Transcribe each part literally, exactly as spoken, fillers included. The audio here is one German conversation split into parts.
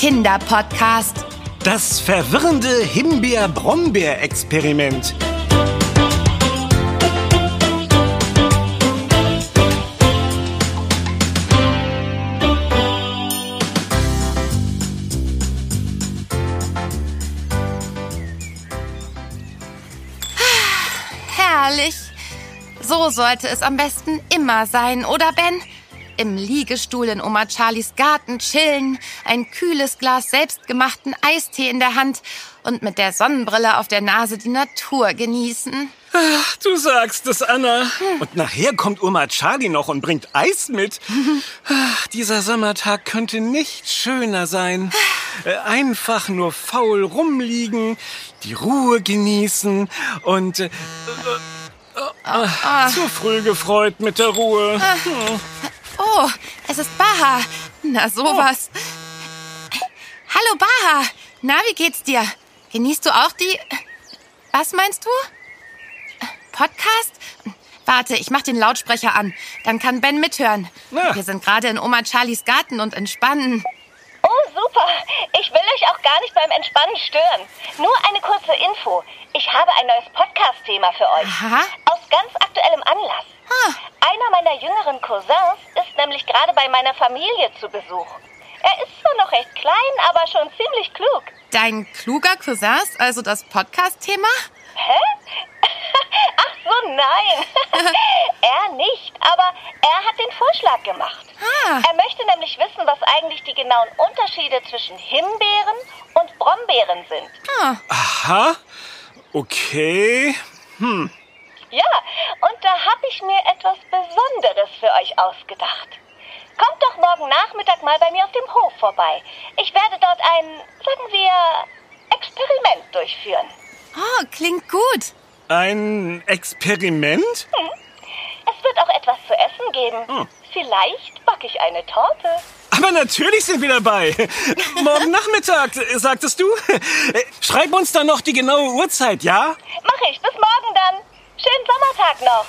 Kinderpodcast. Das verwirrende Himbeer-Brombeer-Experiment. Herrlich. So sollte es am besten immer sein, oder Ben? Im Liegestuhl in Oma Charlies Garten chillen, ein kühles Glas selbstgemachten Eistee in der Hand und mit der Sonnenbrille auf der Nase die Natur genießen. Ach, du sagst es, Anna. Und nachher kommt Oma Charlie noch und bringt Eis mit. Ach, dieser Sommertag könnte nicht schöner sein. Äh, Einfach nur faul rumliegen, die Ruhe genießen und äh, äh, äh, zu früh gefreut mit der Ruhe. Hm. Oh, es ist Baha. Na sowas. Hallo Baha. Na, wie geht's dir? Genießt du auch die... Was meinst du? Podcast? Warte, ich mach den Lautsprecher an. Dann kann Ben mithören. Na. Wir sind gerade in Oma Charlies Garten und entspannen. Oh, super. Ich will euch auch gar nicht beim Entspannen stören. Nur eine kurze Info. Ich habe ein neues Podcast-Thema für euch. Aha. Aus ganz aktuellem Anlass. Ah. Einer meiner jüngeren Cousins ist nämlich gerade bei meiner Familie zu Besuch. Er ist zwar noch recht klein, aber schon ziemlich klug. Dein kluger Cousin ist also das Podcast-Thema? Hä? Ach so, nein. Er nicht, aber er hat den Vorschlag gemacht. Ah. Er möchte nämlich wissen, was eigentlich die genauen Unterschiede zwischen Himbeeren und Brombeeren sind. Ah. Aha, okay. Hm. Ja, und da habe ich mir etwas Besonderes für euch ausgedacht. Kommt doch morgen Nachmittag mal bei mir auf dem Hof vorbei. Ich werde dort ein, sagen wir, Experiment durchführen. Oh, klingt gut. Ein Experiment? Hm. Es wird auch etwas zu essen geben. Hm. Vielleicht backe ich eine Torte. Aber natürlich sind wir dabei. Morgen Nachmittag, äh, sagtest du? Äh, Schreib uns dann noch die genaue Uhrzeit, ja? Mach ich. Bis morgen dann. Schönen Sommertag noch.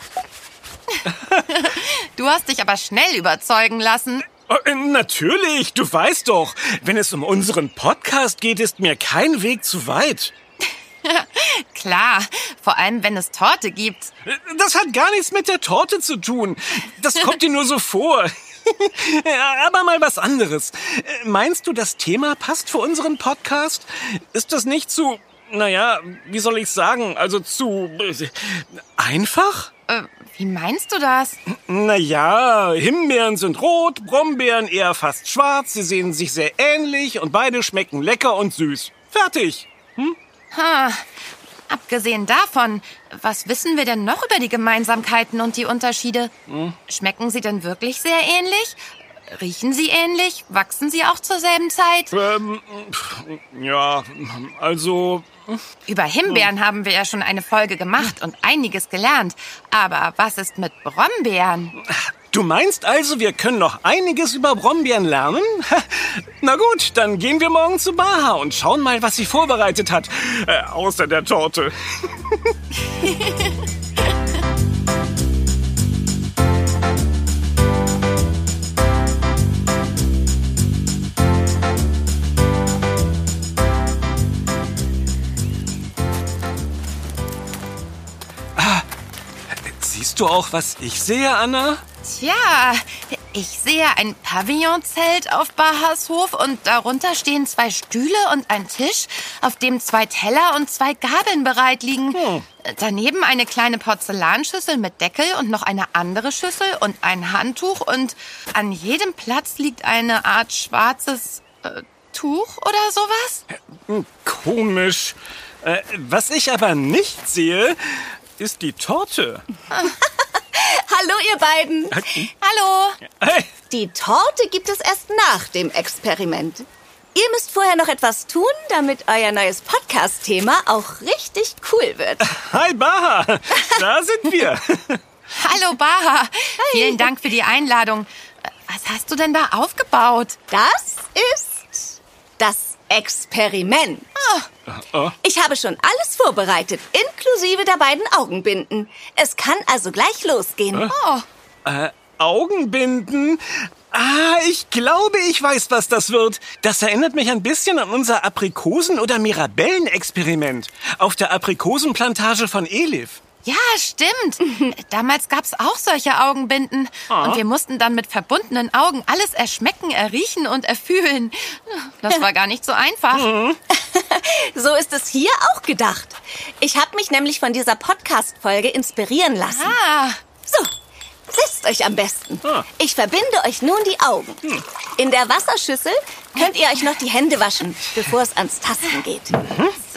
Du hast dich aber schnell überzeugen lassen. Oh, äh, natürlich, du weißt doch, wenn es um unseren Podcast geht, ist mir kein Weg zu weit. Klar, vor allem wenn es Torte gibt. Äh, Das hat gar nichts mit der Torte zu tun. Das kommt dir nur so vor. Ja, aber mal was anderes. Äh, Meinst du, das Thema passt für unseren Podcast? Ist das nicht zu, naja, wie soll ich sagen, also zu äh, einfach? Äh, wie meinst du das? Naja, Himbeeren sind rot, Brombeeren eher fast schwarz, sie sehen sich sehr ähnlich und beide schmecken lecker und süß. Fertig. Hm? Ha, abgesehen davon, was wissen wir denn noch über die Gemeinsamkeiten und die Unterschiede? Hm? Schmecken sie denn wirklich sehr ähnlich? Riechen sie ähnlich? Wachsen sie auch zur selben Zeit? Ähm, ja, also... Über Himbeeren haben wir ja schon eine Folge gemacht und einiges gelernt. Aber was ist mit Brombeeren? Du meinst also, wir können noch einiges über Brombeeren lernen? Na gut, dann gehen wir morgen zu Baha und schauen mal, was sie vorbereitet hat. Äh, außer der Torte. Siehst du auch, was ich sehe, Anna? Tja, ich sehe ein Pavillonzelt auf Bahas Hof und darunter stehen zwei Stühle und ein Tisch, auf dem zwei Teller und zwei Gabeln bereit liegen. Hm. Daneben eine kleine Porzellanschüssel mit Deckel und noch eine andere Schüssel und ein Handtuch und an jedem Platz liegt eine Art schwarzes äh, Tuch oder sowas. Hm, Komisch. Äh, was ich aber nicht sehe, ist die Torte. Hallo, ihr beiden. Hallo. Hey. Die Torte gibt es erst nach dem Experiment. Ihr müsst vorher noch etwas tun, damit euer neues Podcast-Thema auch richtig cool wird. Hi, Baha. Da sind wir. Hallo Baha. Vielen Dank für die Einladung. Was hast du denn da aufgebaut? Das ist das Experiment. Oh. Ich habe schon alles vorbereitet, inklusive der beiden Augenbinden. Es kann also gleich losgehen. Oh, Äh, Augenbinden? Ah, ich glaube, ich weiß, was das wird. Das erinnert mich ein bisschen an unser Aprikosen- oder Mirabellen-Experiment auf der Aprikosenplantage von Elif. Ja, stimmt. Damals gab's auch solche Augenbinden. Ah. Und wir mussten dann mit verbundenen Augen alles erschmecken, erriechen und erfühlen. Das war gar nicht so einfach. Mhm. So ist es hier auch gedacht. Ich habe mich nämlich von dieser Podcast-Folge inspirieren lassen. Ah, So, setzt euch am besten. Ah. Ich verbinde euch nun die Augen. In der Wasserschüssel könnt ihr euch noch die Hände waschen, bevor es ans Tasten geht. so.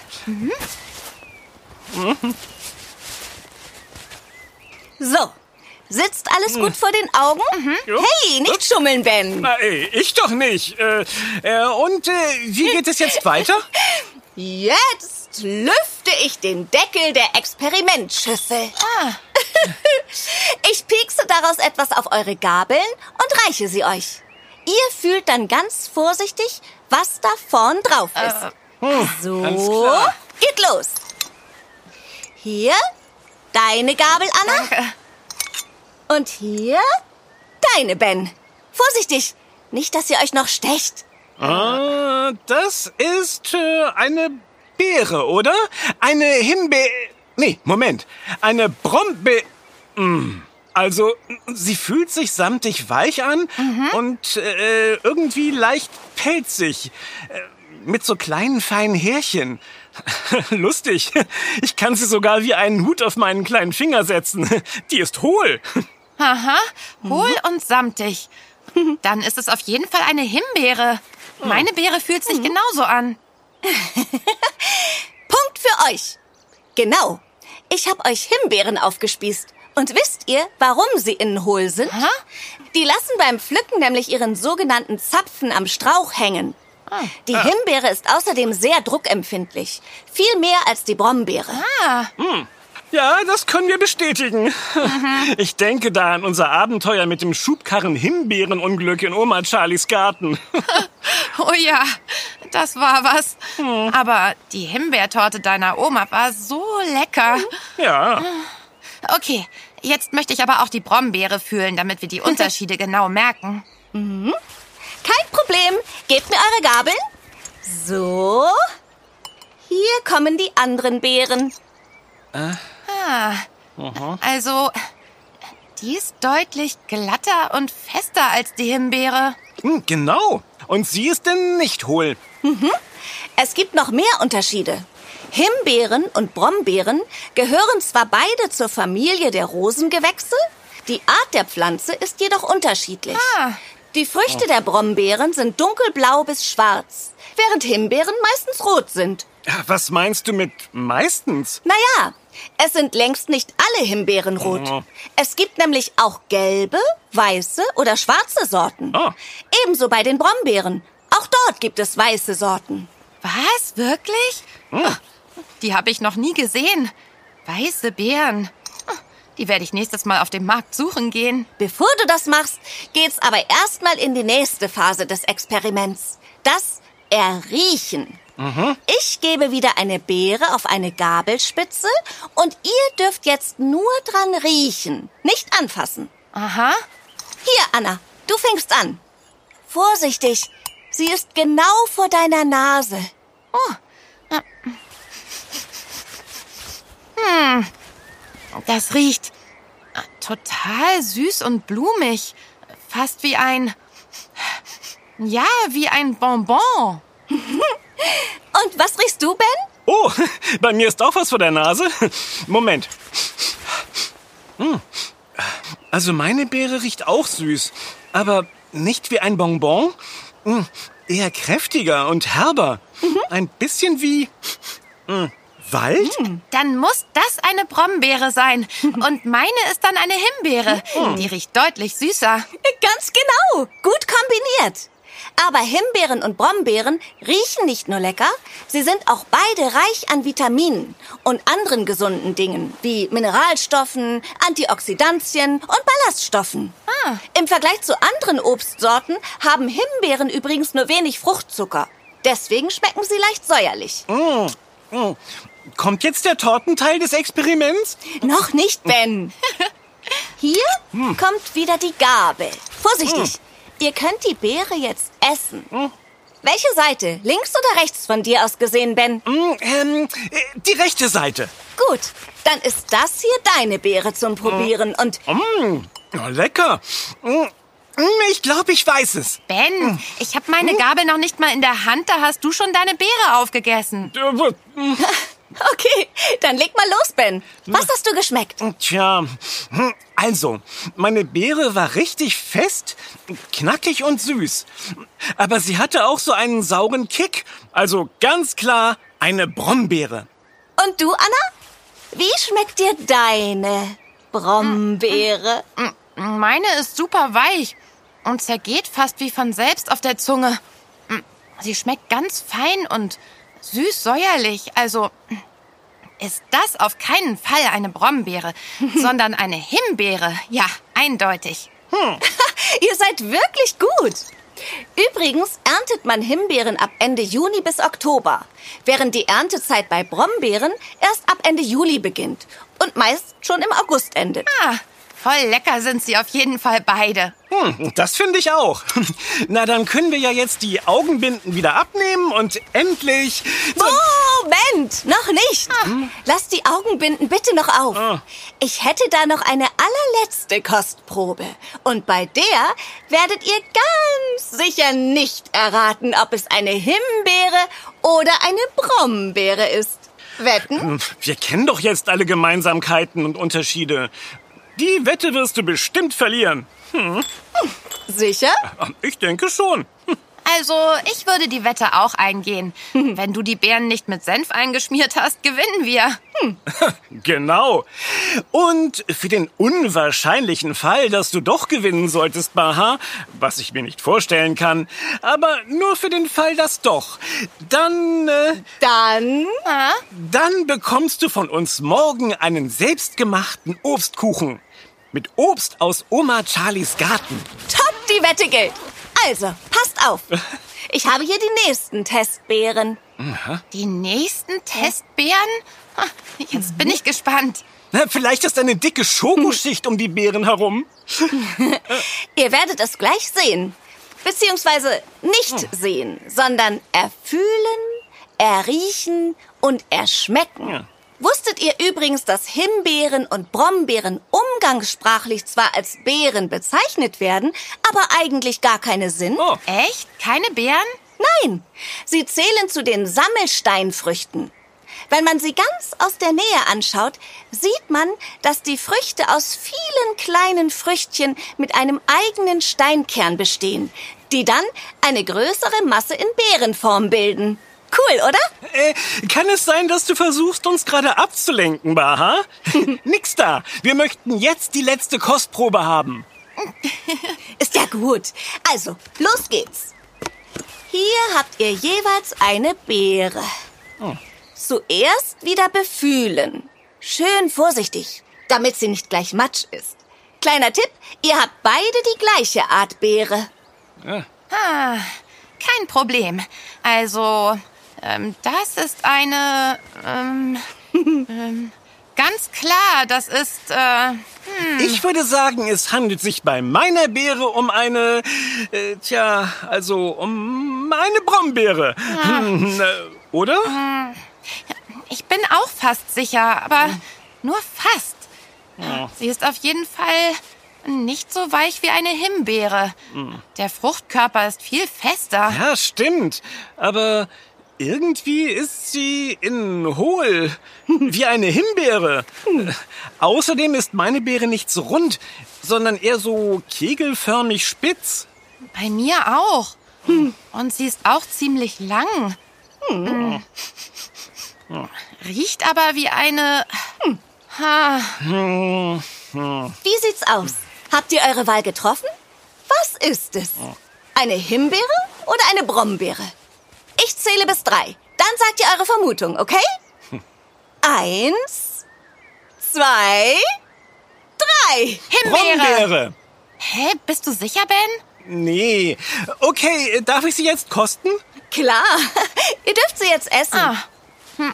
So, sitzt alles gut vor den Augen? Jo. Hey, nicht schummeln, Ben. Na ey, ich doch nicht. Äh, äh, und äh, wie geht es jetzt weiter? Jetzt lüfte ich den Deckel der Experimentschüssel. Ah. Ich piekse daraus etwas auf eure Gabeln und reiche sie euch. Ihr fühlt dann ganz vorsichtig, was da vorn drauf ist. Hm, So, alles klar. geht los. Hier, deine Gabel, Anna. Danke. Und hier, deine, Ben. Vorsichtig, nicht, dass ihr euch noch stecht. Ah, das ist äh, eine Beere, oder? Eine Himbeere... Nee, Moment. Eine Brombe... Hm. Also, sie fühlt sich samtig weich an und äh, irgendwie leicht pelzig. Äh, mit so kleinen, feinen Härchen. Lustig. Ich kann sie sogar wie einen Hut auf meinen kleinen Finger setzen. Die ist hohl. Aha, hohl und samtig. Dann ist es auf jeden Fall eine Himbeere. Meine Beere fühlt sich genauso an. Punkt für euch. Genau. Ich habe euch Himbeeren aufgespießt. Und wisst ihr, warum sie innen hohl sind? Aha. Die lassen beim Pflücken nämlich ihren sogenannten Zapfen am Strauch hängen. Die Himbeere ist außerdem sehr druckempfindlich. Viel mehr als die Brombeere. Ah, Ja, das können wir bestätigen. Ich denke da an unser Abenteuer mit dem Schubkarren-Himbeerenunglück in Oma Charlies Garten. oh ja, das war was. Aber die Himbeertorte deiner Oma war so lecker. Ja. Okay, jetzt möchte ich aber auch die Brombeere fühlen, damit wir die Unterschiede genau merken. Kein Problem. Gebt mir eure Gabeln. So. Hier kommen die anderen Beeren. Ah, also, die ist deutlich glatter und fester als die Himbeere. Hm, genau. Und sie ist denn nicht hohl. Es gibt noch mehr Unterschiede. Himbeeren und Brombeeren gehören zwar beide zur Familie der Rosengewächse, die Art der Pflanze ist jedoch unterschiedlich. Ah. Die Früchte der Brombeeren sind dunkelblau bis schwarz, während Himbeeren meistens rot sind. Ja, was meinst du mit meistens? Naja, es sind längst nicht alle Himbeeren rot. Oh. Es gibt nämlich auch gelbe, weiße oder schwarze Sorten. Oh. Ebenso bei den Brombeeren. Auch dort gibt es weiße Sorten. Was, wirklich? Ach, die habe ich noch nie gesehen. Weiße Beeren. Ach, die werde ich nächstes Mal auf dem Markt suchen gehen. Bevor du das machst, geht's aber erstmal in die nächste Phase des Experiments. Das Erriechen. Ich gebe wieder eine Beere auf eine Gabelspitze und ihr dürft jetzt nur dran riechen, nicht anfassen. Aha. Hier, Anna, du fängst an. Vorsichtig, sie ist genau vor deiner Nase. Das riecht total süß und blumig. Fast wie ein... Ja, wie ein Bonbon. Und was riechst du, Ben? Oh, bei mir ist auch was vor der Nase. Moment. Hm. Also meine Beere riecht auch süß, aber nicht wie ein Bonbon. Hm, eher kräftiger und herber. Ein bisschen wie hm, Wald? Dann muss das eine Brombeere sein. Und meine ist dann eine Himbeere. Die riecht deutlich süßer. Ganz genau, gut kombiniert. Aber Himbeeren und Brombeeren riechen nicht nur lecker, sie sind auch beide reich an Vitaminen und anderen gesunden Dingen, wie Mineralstoffen, Antioxidantien und Ballaststoffen. Ah. Im Vergleich zu anderen Obstsorten haben Himbeeren übrigens nur wenig Fruchtzucker. Deswegen schmecken sie leicht säuerlich. Hm, hm. Kommt jetzt der Tortenteil des Experiments? Noch nicht, Ben. Hier kommt wieder die Gabel. Vorsichtig, hm. ihr könnt die Beere jetzt essen. Hm. Welche Seite? Links oder rechts von dir aus gesehen, Ben? Mm, ähm, die rechte Seite. Gut, dann ist das hier deine Beere zum Probieren mm. und... Mm, oh, lecker. Mm, ich glaube, ich weiß es. Ben, mm. ich habe meine Gabel noch nicht mal in der Hand, da hast du schon deine Beere aufgegessen. Okay, dann leg mal los, Ben. Was hast du geschmeckt? Tja, also, meine Beere war richtig fest, knackig und süß. Aber sie hatte auch so einen sauren Kick. Also ganz klar eine Brombeere. Und du, Anna? Wie schmeckt dir deine Brombeere? Meine ist super weich und zergeht fast wie von selbst auf der Zunge. Sie schmeckt ganz fein und süß-säuerlich. Also ist das auf keinen Fall eine Brombeere, sondern eine Himbeere. Ja, eindeutig. Hm. Ihr seid wirklich gut. Übrigens erntet man Himbeeren ab Ende Juni bis Oktober, während die Erntezeit bei Brombeeren erst ab Ende Juli beginnt und meist schon im August endet. Ah, voll lecker sind sie auf jeden Fall beide. Hm, das finde ich auch. Na, dann können wir ja jetzt die Augenbinden wieder abnehmen und endlich... Moment, noch nicht. Ah. Lass die Augenbinden bitte noch auf. Ah. Ich hätte da noch eine allerletzte Kostprobe. Und bei der werdet ihr ganz sicher nicht erraten, ob es eine Himbeere oder eine Brombeere ist. Wetten? Wir kennen doch jetzt alle Gemeinsamkeiten und Unterschiede. Die Wette wirst du bestimmt verlieren. Hm. Sicher? Ich denke schon. Also, ich würde die Wette auch eingehen. Wenn du die Beeren nicht mit Senf eingeschmiert hast, gewinnen wir. Hm. Genau. Und für den unwahrscheinlichen Fall, dass du doch gewinnen solltest, Baha, was ich mir nicht vorstellen kann, aber nur für den Fall, dass doch, dann... Äh, dann? Ah? Dann bekommst du von uns morgen einen selbstgemachten Obstkuchen. Mit Obst aus Oma Charlies Garten. Top, die Wette gilt. Also, passt auf. Ich habe hier die nächsten Testbeeren. Aha. Die nächsten Testbeeren? Jetzt bin ich gespannt. Na, vielleicht ist eine dicke Schokoschicht um die Beeren herum. Ihr werdet es gleich sehen. Beziehungsweise nicht sehen, sondern erfühlen, erriechen und erschmecken. Ja. Wusstet ihr übrigens, dass Himbeeren und Brombeeren umgangssprachlich zwar als Beeren bezeichnet werden, aber eigentlich gar keine sind? Oh. Echt? Keine Beeren? Nein, sie zählen zu den Sammelsteinfrüchten. Wenn man sie ganz aus der Nähe anschaut, sieht man, dass die Früchte aus vielen kleinen Früchtchen mit einem eigenen Steinkern bestehen, die dann eine größere Masse in Beerenform bilden. Cool, oder? Äh, kann es sein, dass du versuchst, uns gerade abzulenken, Baha? Nix da. Wir möchten jetzt die letzte Kostprobe haben. Ist ja gut. Also, los geht's. Hier habt ihr jeweils eine Beere. Oh. Zuerst wieder befühlen. Schön vorsichtig, damit sie nicht gleich matsch ist. Kleiner Tipp, ihr habt beide die gleiche Art Beere. Ja. Ah, kein Problem. Also... Ähm, das ist eine, ähm, ähm, ganz klar, das ist, äh, hm. Ich würde sagen, es handelt sich bei meiner Beere um eine, äh, tja, also um eine Brombeere. Ja. Hm, äh, oder? Ich bin auch fast sicher, aber hm. nur fast. Ja. Sie ist auf jeden Fall nicht so weich wie eine Himbeere. Hm. Der Fruchtkörper ist viel fester. Ja, stimmt, aber... Irgendwie ist sie innen hohl, wie eine Himbeere. Hm. Außerdem ist meine Beere nicht so rund, sondern eher so kegelförmig spitz. Bei mir auch. Hm. Und sie ist auch ziemlich lang. Hm. Hm. Riecht aber wie eine... Hm. Ha. Hm. Hm. Wie sieht's aus? Habt ihr eure Wahl getroffen? Was ist es? Eine Himbeere oder eine Brombeere? Ich zähle bis drei. Dann sagt ihr eure Vermutung, okay? Hm. Eins, zwei, drei. Himbeere. Brombeere. Hä, bist du sicher, Ben? Nee. Okay, darf ich sie jetzt kosten? Klar. Ihr dürft sie jetzt essen. Ah. Hm.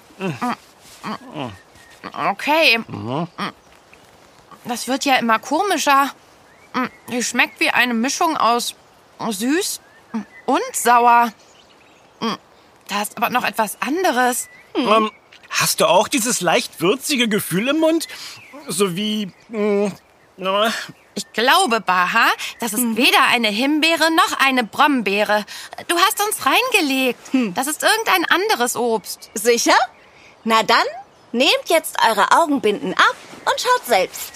Okay. Das wird ja immer komischer. Die schmeckt wie eine Mischung aus süß und sauer. Da ist aber noch etwas anderes. Hm. Ähm, hast du auch dieses leicht würzige Gefühl im Mund? So wie... Mh, na, Ich glaube, Baha, das ist hm. weder eine Himbeere noch eine Brombeere. Du hast uns reingelegt. Hm. Das ist irgendein anderes Obst. Sicher? Na dann, nehmt jetzt eure Augenbinden ab und schaut selbst.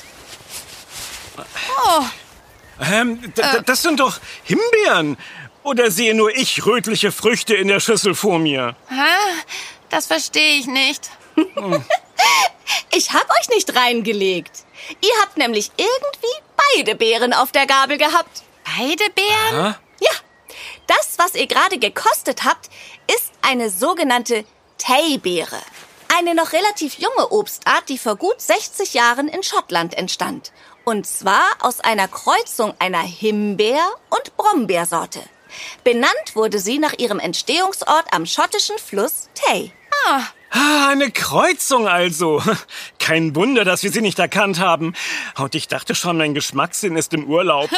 Oh. Ähm, d- d- das sind doch Himbeeren. Oder sehe nur ich rötliche Früchte in der Schüssel vor mir? Ha, das verstehe ich nicht. Ich hab euch nicht reingelegt. Ihr habt nämlich irgendwie beide Beeren auf der Gabel gehabt. Beide Beeren? Aha. Ja, das, was ihr gerade gekostet habt, ist eine sogenannte Tay-Beere. Eine noch relativ junge Obstart, die vor gut sechzig Jahren in Schottland entstand. Und zwar aus einer Kreuzung einer Himbeer- und Brombeersorte. Benannt wurde sie nach ihrem Entstehungsort am schottischen Fluss Tay. Ah. Ah, eine Kreuzung also. Kein Wunder, dass wir sie nicht erkannt haben. Und ich dachte schon, mein Geschmackssinn ist im Urlaub.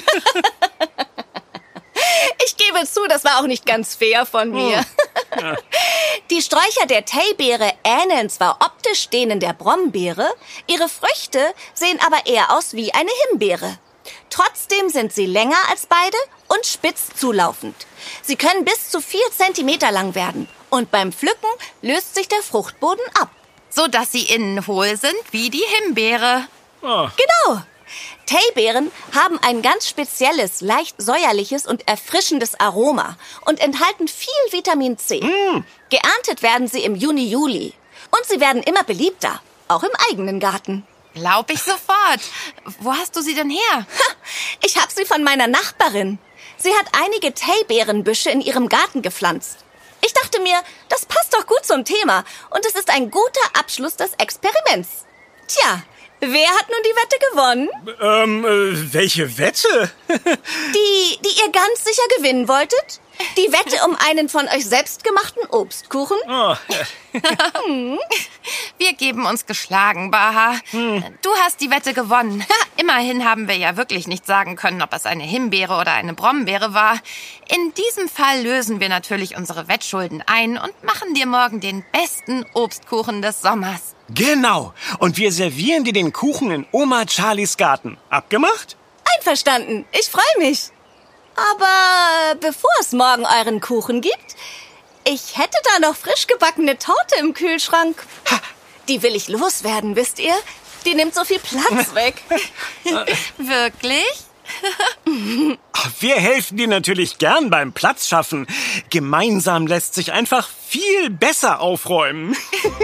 Ich gebe zu, das war auch nicht ganz fair von mir. Oh. Ja. Die Sträucher der Tay-Beere ähneln zwar optisch denen der Brombeere, ihre Früchte sehen aber eher aus wie eine Himbeere. Trotzdem sind sie länger als beide und spitz zulaufend. Sie können bis zu vier Zentimeter lang werden und beim Pflücken löst sich der Fruchtboden ab. So dass sie innen hohl sind wie die Himbeere. Oh. Genau. Tay-Beeren haben ein ganz spezielles, leicht säuerliches und erfrischendes Aroma und enthalten viel Vitamin C. Mm. Geerntet werden sie im Juni, Juli. Und sie werden immer beliebter, auch im eigenen Garten. Glaub ich sofort. Wo hast du sie denn her? Ich habe sie von meiner Nachbarin. Sie hat einige Tay-Beerenbüsche in ihrem Garten gepflanzt. Ich dachte mir, das passt doch gut zum Thema und es ist ein guter Abschluss des Experiments. Tja, wer hat nun die Wette gewonnen? Ähm, äh, welche Wette? Die, die ihr ganz sicher gewinnen wolltet? Die Wette um einen von euch selbstgemachten Obstkuchen? Oh. Wir geben uns geschlagen, Baha. Hm. Du hast die Wette gewonnen. Immerhin haben wir ja wirklich nicht sagen können, ob es eine Himbeere oder eine Brombeere war. In diesem Fall lösen wir natürlich unsere Wettschulden ein und machen dir morgen den besten Obstkuchen des Sommers. Genau. Und wir servieren dir den Kuchen in Oma Charlies Garten. Abgemacht? Einverstanden. Ich freue mich. Aber bevor es morgen euren Kuchen gibt, ich hätte da noch frisch gebackene Torte im Kühlschrank. Ha, die will ich loswerden, wisst ihr? Die nimmt so viel Platz weg. Wirklich? Wir helfen dir natürlich gern beim Platz schaffen. Gemeinsam lässt sich einfach viel besser aufräumen.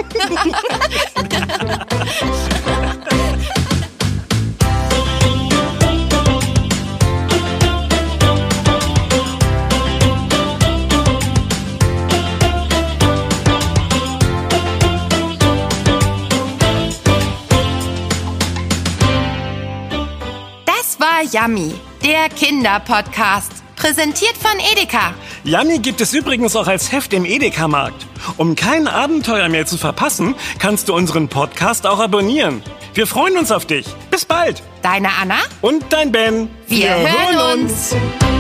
Yummy, der Kinderpodcast, präsentiert von Edeka. Yummy gibt es übrigens auch als Heft im Edeka-Markt. Um kein Abenteuer mehr zu verpassen, kannst du unseren Podcast auch abonnieren. Wir freuen uns auf dich. Bis bald. Deine Anna und dein Ben. Wir, Wir hören uns. uns.